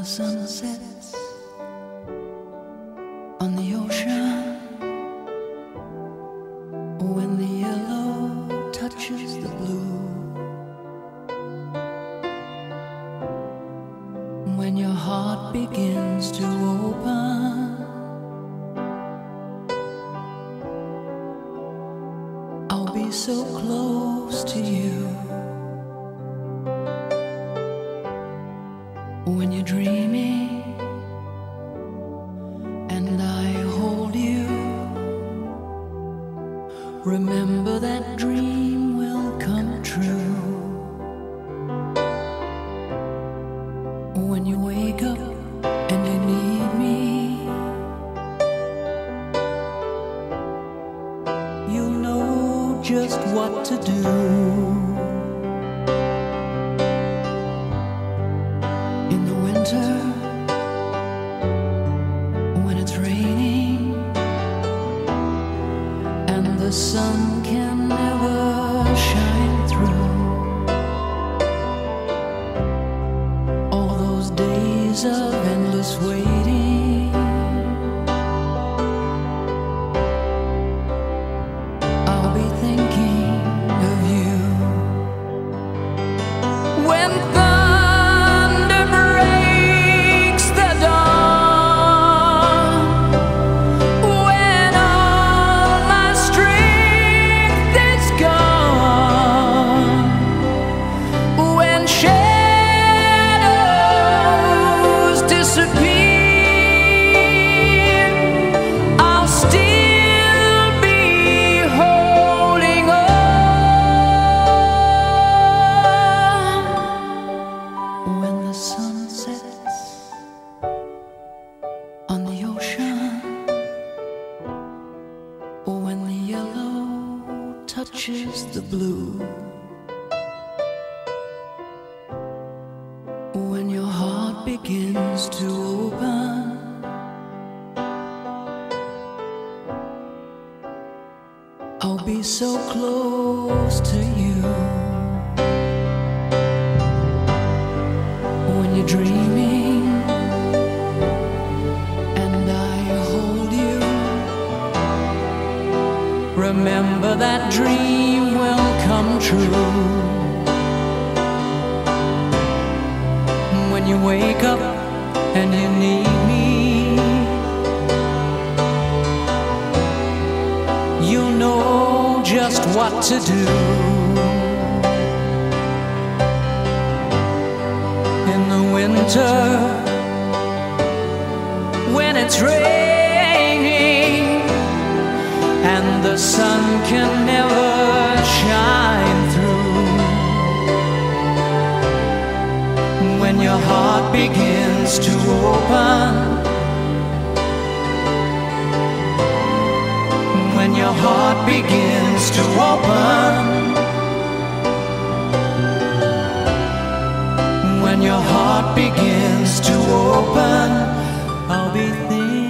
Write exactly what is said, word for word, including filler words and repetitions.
sun sets on the ocean, when the yellow touches the blue, when your heart begins to open, I'll be so close to you. When you're dreaming and I hold you, remember that dream will come true. When you wake up and you need me, you'll know just what to do. In the winter, when it's raining and the sun can never shine through, all those days of endless waiting, I'll be thinking of you. When on the ocean, or when the yellow touches the blue, when your heart begins to open, I'll be so close to you. When you're dreaming remember that dream will come true. When you wake up and you need me, you'll know just what to do. In the winter, when it's raining and the sun can never shine through, when your heart begins to open, when your heart begins to open, when your heart begins to open, I'll be thinking